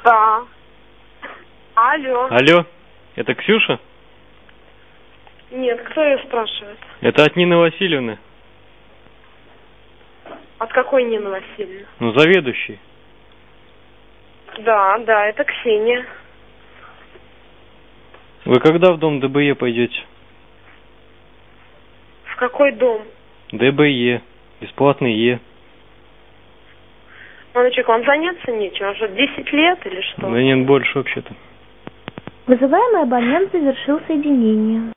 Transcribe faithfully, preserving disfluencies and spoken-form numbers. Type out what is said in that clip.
Да. Алло. Алло, это Ксюша? Нет, кто ее спрашивает? Это от Нины Васильевны. От какой Нины Васильевны? Ну, заведующий. Да, да, это Ксения. Вы когда в дом ДБЕ пойдете? В какой дом? ДБЕ. Бесплатный Е. Мальчик, вам заняться нечем? Уже десять лет или что? Да нет, больше вообще-то. Вызываемый абонент завершил соединение.